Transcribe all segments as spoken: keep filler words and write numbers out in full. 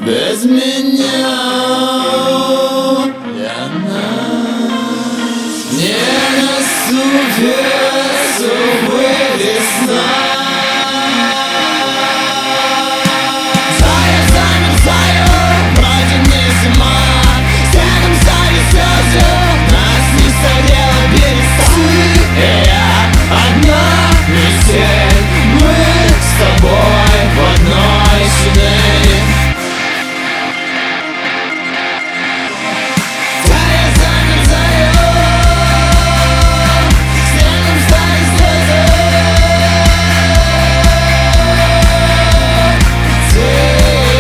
Без меня для нас не наступит, увы, весна. Зая, замерзаю, протяни зима, снегом стали слезы, нас не согрела перестань. И я одна метель, мы с тобой в одной шинели.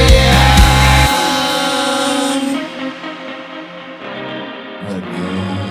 Again.